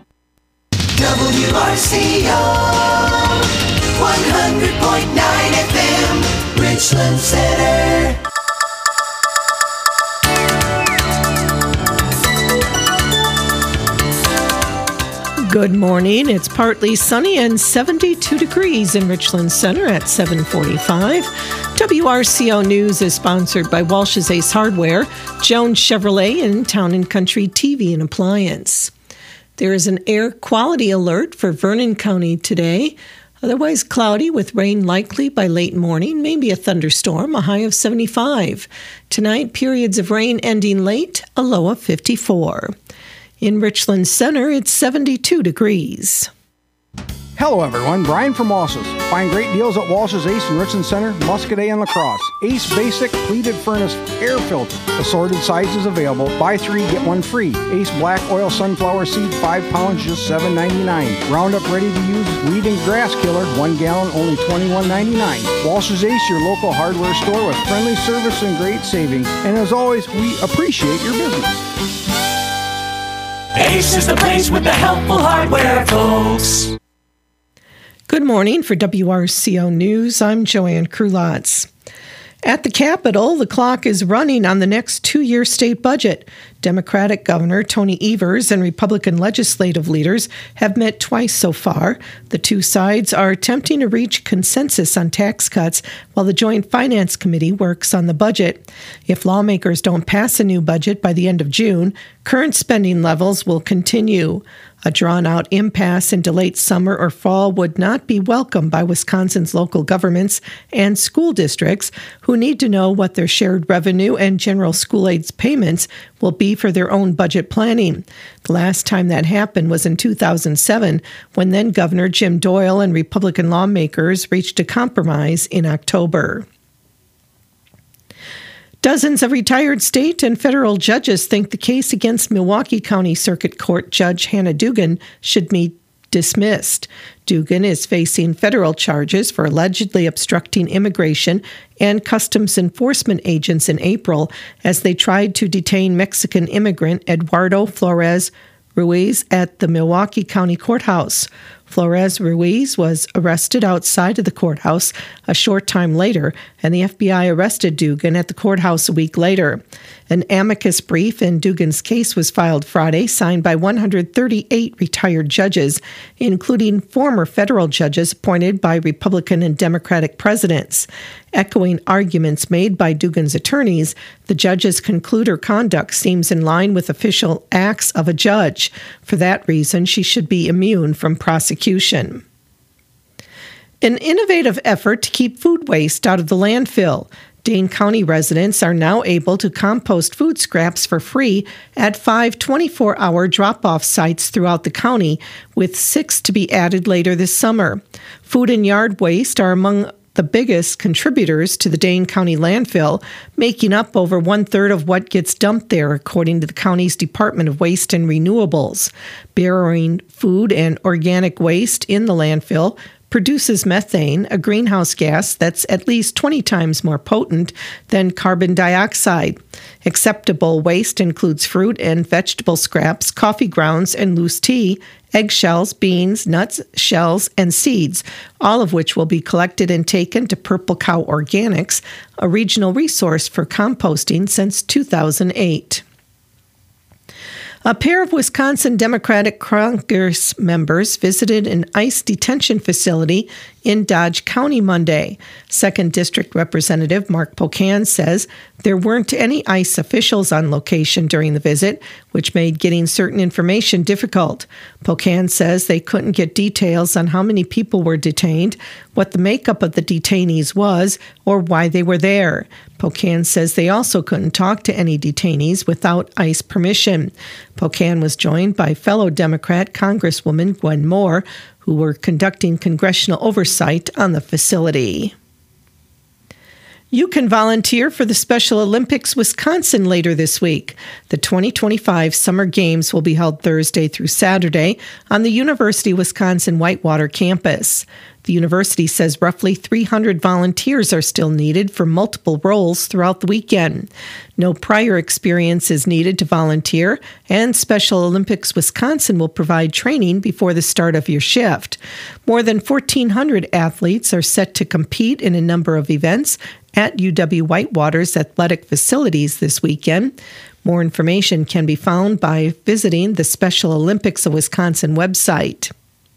WRCO 100.9 FM, Richland Center. Good morning. It's partly sunny and 72 degrees in Richland Center at 7:45. WRCO News is sponsored by Walsh's Ace Hardware, Jones Chevrolet, and Town & Country TV and Appliance. There is an air quality alert for Vernon County today. Otherwise cloudy with rain likely by late morning, maybe a thunderstorm, a high of 75. Tonight, periods of rain ending late, a low of 54. In Richland Center, it's 72 degrees. Hello, everyone. Brian from Walsh's. Find great deals at Walsh's Ace in Richland Center, Muscadet, and La Crosse. Ace Basic Pleated Furnace Air Filter. Assorted sizes available. Buy 3, get 1 free. Ace Black Oil Sunflower Seed, 5 pounds, just $7.99. Roundup Ready to Use Weed and Grass Killer, 1 gallon, only $21.99. Walsh's Ace, your local hardware store with friendly service and great savings. And as always, we appreciate your business. Ace is the place with the helpful hardware, folks. Good morning for WRCO News. I'm Joanne Krulotz. At the Capitol, the clock is running on the next 2-year state budget. Democratic Governor Tony Evers and Republican legislative leaders have met twice so far. The two sides are attempting to reach consensus on tax cuts while the Joint Finance Committee works on the budget. If lawmakers don't pass a new budget by the end of June, current spending levels will continue. A drawn-out impasse into late summer or fall would not be welcomed by Wisconsin's local governments and school districts, who need to know what their shared revenue and general school aids payments will be for their own budget planning. The last time that happened was in 2007, when then Governor Jim Doyle and Republican lawmakers reached a compromise in October. Dozens of retired state and federal judges think the case against Milwaukee County Circuit Court Judge Hannah Dugan should be dismissed. Dugan is facing federal charges for allegedly obstructing immigration and customs enforcement agents in April as they tried to detain Mexican immigrant Eduardo Flores Ruiz at the Milwaukee County Courthouse. Flores Ruiz was arrested outside of the courthouse a short time later, and the FBI arrested Dugan at the courthouse a week later. An amicus brief in Dugan's case was filed Friday, signed by 138 retired judges, including former federal judges appointed by Republican and Democratic presidents. Echoing arguments made by Dugan's attorneys, the judges conclude her conduct seems in line with official acts of a judge. For that reason, she should be immune from prosecution. An innovative effort to keep food waste out of the landfill. Dane County residents are now able to compost food scraps for free at 5 24-hour drop-off sites throughout the county, with 6 to be added later this summer. Food and yard waste are among the biggest contributors to the Dane County landfill, making up over 1/3 of what gets dumped there, according to the county's Department of Waste and Renewables. Burying food and organic waste in the landfill produces methane, a greenhouse gas that's at least 20 times more potent than carbon dioxide. Acceptable waste includes fruit and vegetable scraps, coffee grounds and loose tea, eggshells, beans, nuts, shells, and seeds, all of which will be collected and taken to Purple Cow Organics, a regional resource for composting since 2008. A pair of Wisconsin Democratic Congress members visited an ICE detention facility in Dodge County Monday. 2nd District Representative Mark Pocan says there weren't any ICE officials on location during the visit, which made getting certain information difficult. Pocan says they couldn't get details on how many people were detained, what the makeup of the detainees was, or why they were there. Pocan says they also couldn't talk to any detainees without ICE permission. Pocan was joined by fellow Democrat Congresswoman Gwen Moore, who were conducting congressional oversight on the facility. You can volunteer for the Special Olympics Wisconsin later this week. The 2025 Summer Games will be held Thursday through Saturday on the University of Wisconsin Whitewater campus. The university says roughly 300 volunteers are still needed for multiple roles throughout the weekend. No prior experience is needed to volunteer, and Special Olympics Wisconsin will provide training before the start of your shift. More than 1,400 athletes are set to compete in a number of events at UW Whitewater's athletic facilities this weekend. More information can be found by visiting the Special Olympics of Wisconsin website.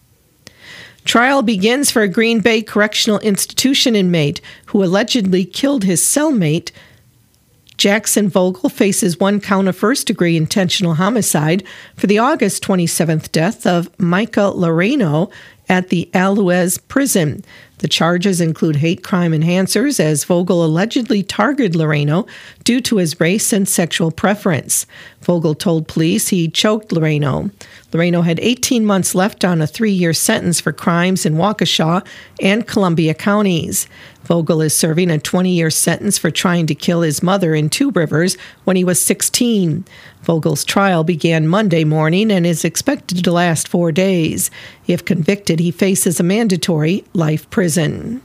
Trial begins for a Green Bay Correctional Institution inmate who allegedly killed his cellmate. Jackson Vogel faces 1 count of first-degree intentional homicide for the August 27th death of Micah Loreno at the Alouez prison. The charges include hate crime enhancers, as Vogel allegedly targeted Loreno due to his race and sexual preference. Vogel told police he choked Loreno. Loreno had 18 months left on a 3-year sentence for crimes in Waukesha and Columbia counties. Vogel is serving a 20-year sentence for trying to kill his mother in Two Rivers when he was 16. Vogel's trial began Monday morning and is expected to last 4 days. If convicted, he faces a mandatory life prison.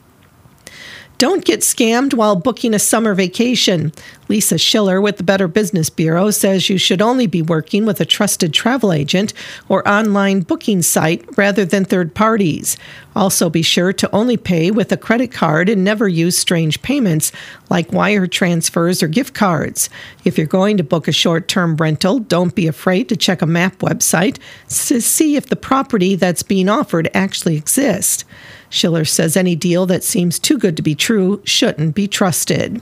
Don't get scammed while booking a summer vacation. Lisa Schiller with the Better Business Bureau says you should only be working with a trusted travel agent or online booking site rather than third parties. Also, be sure to only pay with a credit card and never use strange payments like wire transfers or gift cards. If you're going to book a short-term rental, don't be afraid to check a map website to see if the property that's being offered actually exists. Schiller says any deal that seems too good to be true shouldn't be trusted.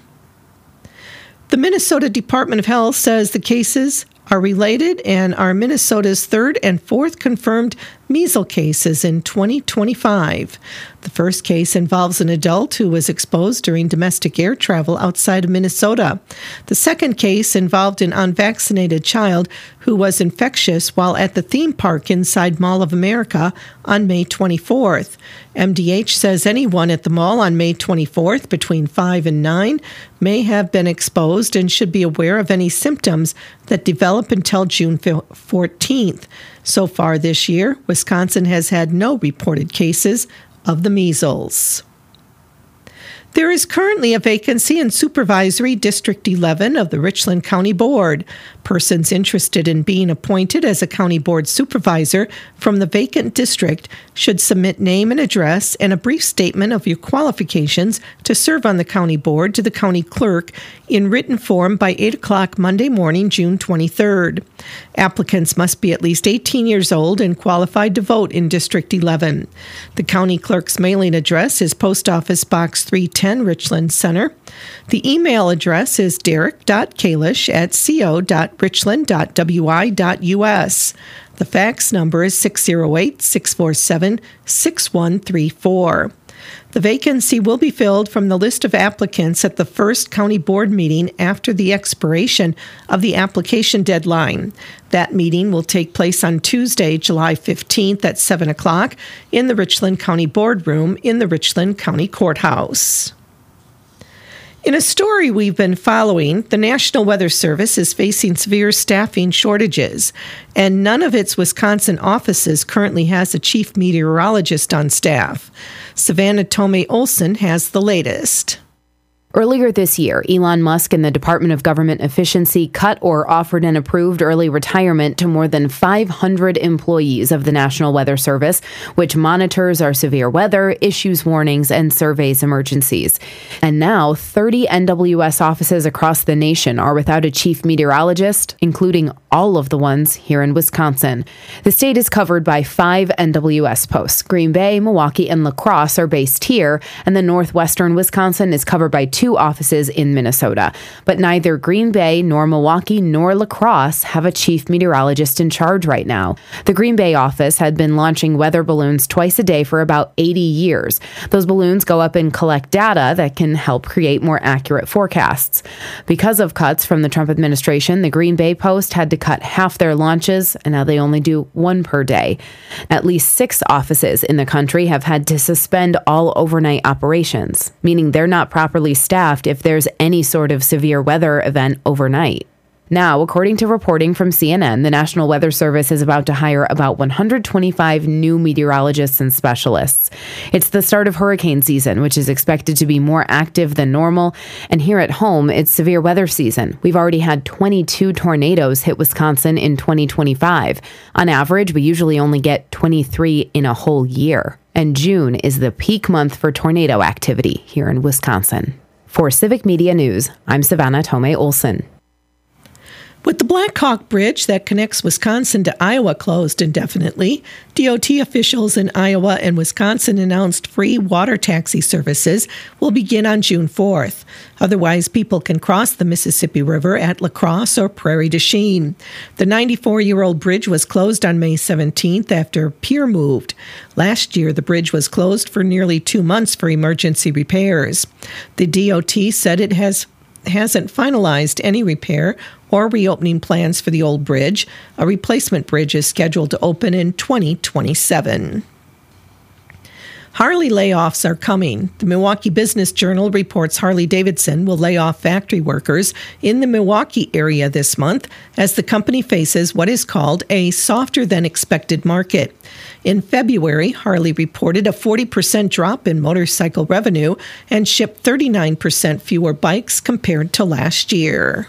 The Minnesota Department of Health says the cases are related and are Minnesota's 3rd and 4th confirmed measles cases in 2025. The first case involves an adult who was exposed during domestic air travel outside of Minnesota. The second case involved an unvaccinated child who was infectious while at the theme park inside Mall of America on May 24th. MDH says anyone at the mall on May 24th between 5 and 9 may have been exposed and should be aware of any symptoms that develop until June 14th. So far this year, Wisconsin has had no reported cases of the measles. There is currently a vacancy in Supervisory District 11 of the Richland County Board. Persons interested in being appointed as a county board supervisor from the vacant district should submit name and address and a brief statement of your qualifications to serve on the county board to the county clerk in written form by 8 o'clock Monday morning, June 23rd. Applicants must be at least 18 years old and qualified to vote in District 11. The county clerk's mailing address is Post Office Box 310, Richland Center. The email address is derek.kalish@co.richland.wi.us. The fax number is 608-647-6134. The vacancy will be filled from the list of applicants at the first county board meeting after the expiration of the application deadline. That meeting will take place on Tuesday, July 15th at 7 o'clock in the Richland County Boardroom in the Richland County Courthouse. In a story we've been following, the National Weather Service is facing severe staffing shortages, and none of its Wisconsin offices currently has a chief meteorologist on staff. Savannah Tomei Olson has the latest. Earlier this year, Elon Musk and the Department of Government Efficiency cut or offered and approved early retirement to more than 500 employees of the National Weather Service, which monitors our severe weather, issues warnings, and surveys emergencies. And now, 30 NWS offices across the nation are without a chief meteorologist, including all of the ones here in Wisconsin. The state is covered by 5 NWS posts. Green Bay, Milwaukee, and La Crosse are based here, and the northwestern Wisconsin is covered by 2 offices in Minnesota. But neither Green Bay nor Milwaukee nor La Crosse have a chief meteorologist in charge right now. The Green Bay office had been launching weather balloons twice a day for about 80 years. Those balloons go up and collect data that can help create more accurate forecasts. Because of cuts from the Trump administration, the Green Bay Post had to cut half their launches, and now they only do 1 per day. At least 6 offices in the country have had to suspend all overnight operations, meaning they're not properly staffed if there's any sort of severe weather event overnight. Now, according to reporting from CNN, the National Weather Service is about to hire about 125 new meteorologists and specialists. It's the start of hurricane season, which is expected to be more active than normal. And here at home, it's severe weather season. We've already had 22 tornadoes hit Wisconsin in 2025. On average, we usually only get 23 in a whole year. And June is the peak month for tornado activity here in Wisconsin. For Civic Media News, I'm Savannah Tomei Olson. With the Black Hawk Bridge that connects Wisconsin to Iowa closed indefinitely, DOT officials in Iowa and Wisconsin announced free water taxi services will begin on June 4th. Otherwise, people can cross the Mississippi River at La Crosse or Prairie du Chien. The 94-year-old bridge was closed on May 17th after a pier moved. Last year, the bridge was closed for nearly 2 months for emergency repairs. The DOT said it hasn't finalized any repair or reopening plans for the old bridge. A replacement bridge is scheduled to open in 2027. Harley layoffs are coming. The Milwaukee Business Journal reports Harley-Davidson will lay off factory workers in the Milwaukee area this month as the company faces what is called a softer-than-expected market. In February, Harley reported a 40% drop in motorcycle revenue and shipped 39% fewer bikes compared to last year.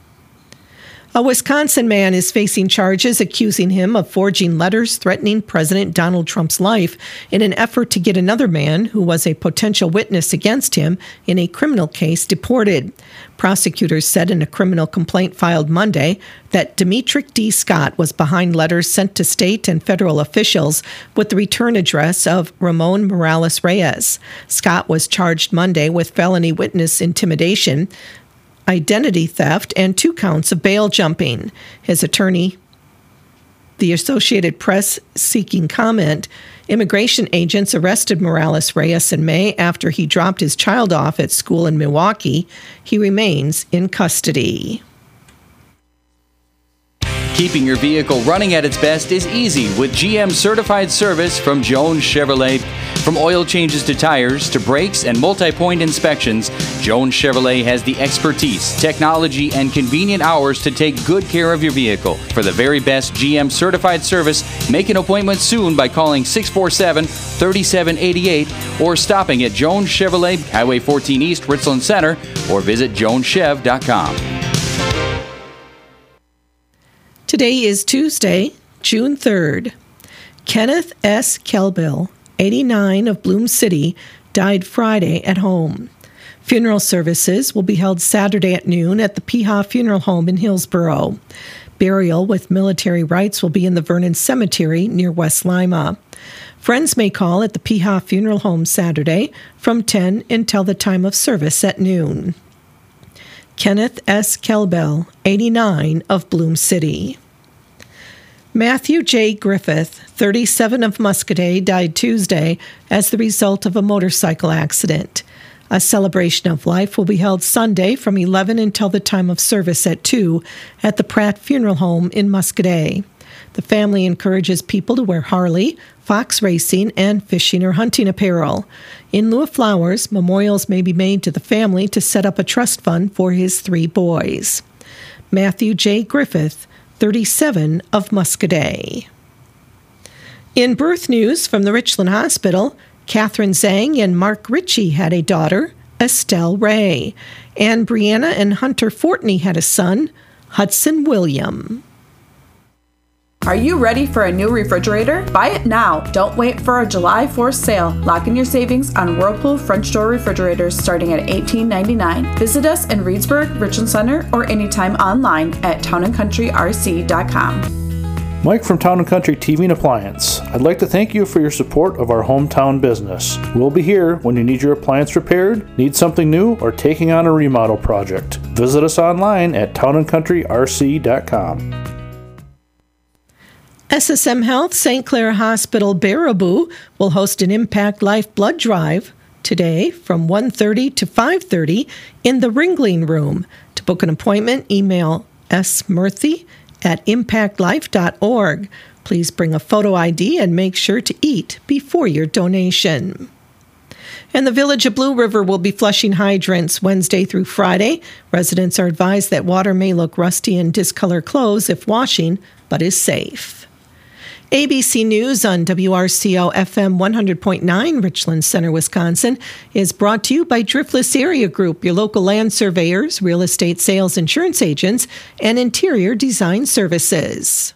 A Wisconsin man is facing charges accusing him of forging letters threatening President Donald Trump's life in an effort to get another man who was a potential witness against him in a criminal case deported. Prosecutors said in a criminal complaint filed Monday that Demetric D. Scott was behind letters sent to state and federal officials with the return address of Ramon Morales Reyes. Scott was charged Monday with felony witness intimidation, identity theft, and 2 counts of bail jumping. His attorney, the Associated Press, seeking comment. Immigration agents arrested Morales Reyes in May after he dropped his child off at school in Milwaukee. He remains in custody. Keeping your vehicle running at its best is easy with GM certified service from Jones Chevrolet. From oil changes to tires to brakes and multi-point inspections, Jones Chevrolet has the expertise, technology, and convenient hours to take good care of your vehicle. For the very best GM certified service, make an appointment soon by calling 647-3788 or stopping at Jones Chevrolet, Highway 14 East, Richland Center, or visit joneschev.com. Today is Tuesday, June 3rd. Kenneth S. Kelbill, 89 of Bloom City, died Friday at home. Funeral services will be held Saturday at noon at the Piha Funeral Home in Hillsboro. Burial with military rites will be in the Vernon Cemetery near West Lima. Friends may call at the Piha Funeral Home Saturday from 10 until the time of service at noon. Kenneth S. Kelbell, 89 of Bloom City. Matthew J. Griffith, 37 of Muscoda, died Tuesday as the result of a motorcycle accident. A celebration of life will be held Sunday from 11 until the time of service at 2 at the Pratt Funeral Home in Muscoda. The family encourages people to wear Harley, fox racing, and fishing or hunting apparel. In lieu of flowers, memorials may be made to the family to set up a trust fund for his 3 boys. Matthew J. Griffith, 37 of Muscoda. In birth news from the Richland Hospital, Catherine Zhang and Mark Ritchie had a daughter, Estelle Ray. And Brianna and Hunter Fortney had a son, Hudson William. Are you ready for a new refrigerator? Buy it now. Don't wait for a July 4th sale. Lock in your savings on Whirlpool French door refrigerators starting at $18.99. Visit us in Reedsburg, Richland Center, or anytime online at townandcountryrc.com. Mike from Town & Country TV and Appliance. I'd like to thank you for your support of our hometown business. We'll be here when you need your appliance repaired, need something new, or taking on a remodel project. Visit us online at townandcountryrc.com. SSM Health St. Clair Hospital Baraboo will host an Impact Life blood drive today from 1:30 to 5:30 in the Ringling Room. To book an appointment, email smurthy@impactlife.org. Please bring a photo ID and make sure to eat before your donation. And the Village of Blue River will be flushing hydrants Wednesday through Friday. Residents are advised that water may look rusty and discolor clothes if washing, but is safe. ABC News on WRCO FM 100.9 Richland Center, Wisconsin is brought to you by Driftless Area Group, your local land surveyors, real estate sales insurance agents, and interior design services.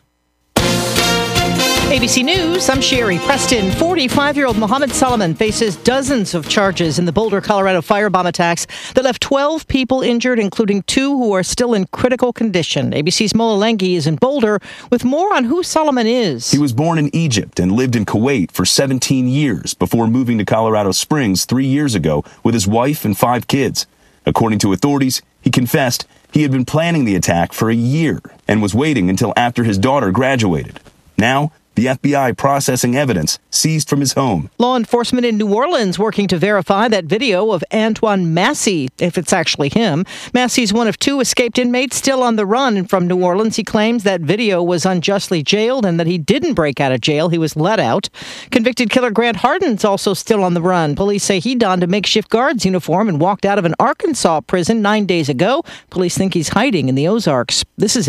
ABC News, I'm Sherry Preston. 45-year-old Mohammed Solomon faces dozens of charges in the Boulder, Colorado firebomb attacks that left 12 people injured, including 2 who are still in critical condition. ABC's Mola Lengi is in Boulder with more on who Solomon is. He was born in Egypt and lived in Kuwait for 17 years before moving to Colorado Springs 3 years ago with his wife and 5 kids. According to authorities, he confessed he had been planning the attack for a year and was waiting until after his daughter graduated. Now, the FBI processing evidence seized from his home. Law enforcement in New Orleans working to verify that video of Antoine Massey, if it's actually him. Massey's one of 2 escaped inmates still on the run from New Orleans. He claims that video was unjustly jailed and that he didn't break out of jail. He was let out. Convicted killer Grant Harden's also still on the run. Police say he donned a makeshift guard's uniform and walked out of an Arkansas prison 9 days ago. Police think he's hiding in the Ozarks. This is